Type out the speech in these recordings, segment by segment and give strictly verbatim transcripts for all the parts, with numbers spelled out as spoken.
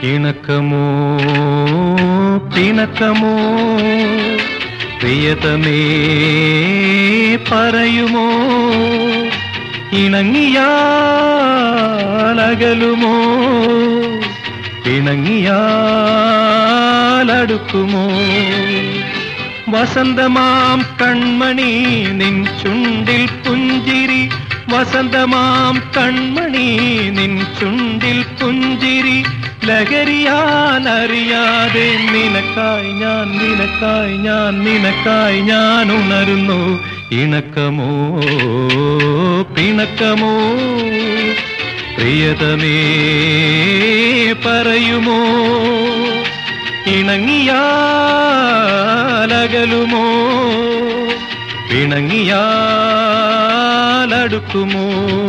ഇണക്കമോ പിണക്കമോ പ്രിയതമേ പറയുമോ, ഇണങ്ങിയാലകലുമോ പിണങ്ങിയാലടുക്കുമോ. വസന്തമാം കൺമണി നിൻ ചുണ്ടിൽ പുഞ്ചിരി, വസന്തമാം കൺമണി നിൻ ചുണ്ടിൽ പുഞ്ചിരി, ലഹരിയാലറിയാതെ നിനക്കായി ഞാൻ നിനക്കായി ഞാൻ നിനക്കായി ഞാൻ ഉണരുന്നു. ഇണക്കമോ പിണക്കമോ പ്രിയതമേ പറയുമോ, ഇണങ്ങിയാലകലുമോ പിണങ്ങിയാലടുക്കുമോ.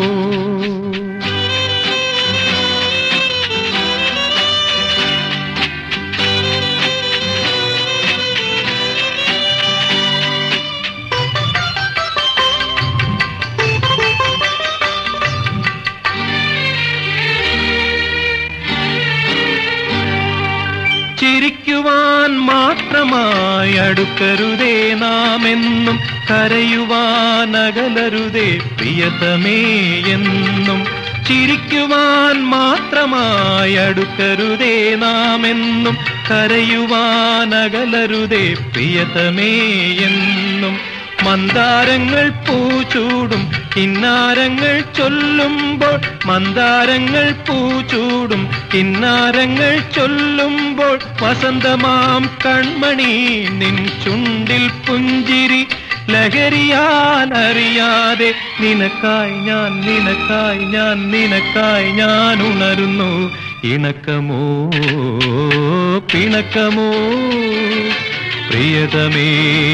ചിരിക്കുവാൻ മാത്രമായി അടുക്കരുതേ നാമെന്നും, കരയുവാനകലരുതേ പ്രിയതമേ എന്നും. ചിരിക്കുവാൻ മാത്രമായി അടുക്കരുതേ നാമെന്നും, കരയുവാനകലരുതേ പ്രിയതമേ എന്നും. മന്ദാരങ്ങൾ പൂച്ചൂടും കിന്നാരങ്ങൾ ചൊല്ലുമ്പോൾ, മന്ദാരങ്ങൾ പൂച്ചൂടും കിന്നാരങ്ങൾ ചൊല്ലുമ്പോൾ, വസന്തമാം കൺമണി നിൻ ചുണ്ടിൽ പുഞ്ചിരി, ലഹരിയാലറിയാതെ നിനക്കായി ഞാൻ നിനക്കായി ഞാൻ നിനക്കായി ഞാൻ ഉണരുന്നു. ഇണക്കമോ പിണക്കമോ പ്രിയതമേ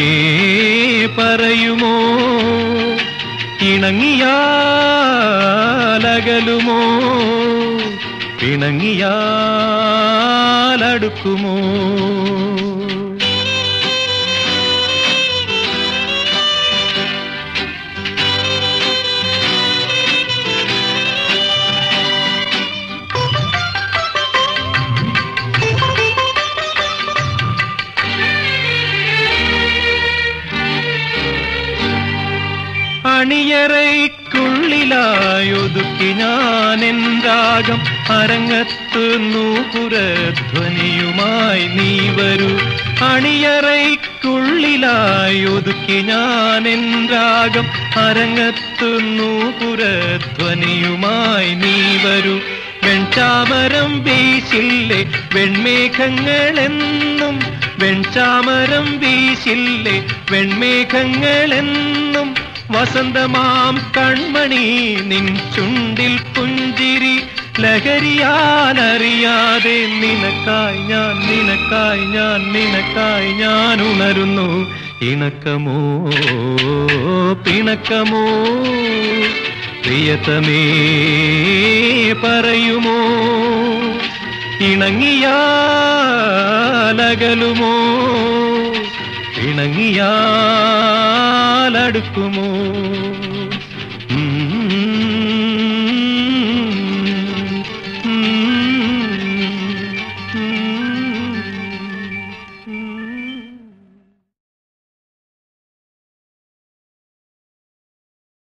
പറയുമോ, ഇണങ്ങിയാലകലുമോ പിണങ്ങിയാലടുക്കുമോ. അണിയറയ്ക്കുള്ളിലായൊതുക്കി ഞാൻ എൻ രാഗം, അരങ്ങത്ത് നൂപുരധ്വനിയുമായി നീ വരൂ. അണിയറയ്ക്കുള്ളിലായൊതുക്കി ഞാൻ എൻ രാഗം, അരങ്ങത്ത് നൂപുരധ്വനിയുമായി നീ വരൂ. വെൺചാമരം വീശില്ലേ വെൺമേഘങ്ങളെന്നും, വെൺചാമരം വീശില്ലേ വെൺമേഘങ്ങളെന്നും, വസന്തമാം കൺമണി നിൻ ചുണ്ടിൽ പുഞ്ചിരി, ലഹരിയാലറിയാതെ നിനക്കായി ഞാൻ നിനക്കായി ഞാൻ നിനക്കായി ഞാൻ ഉണരുന്നു. ഇണക്കമോ പിണക്കമോ പ്രിയതമേ പറയുമോ, ഇണങ്ങിയാലകലുമോ പിണങ്ങിയാലടുക്കുമോ.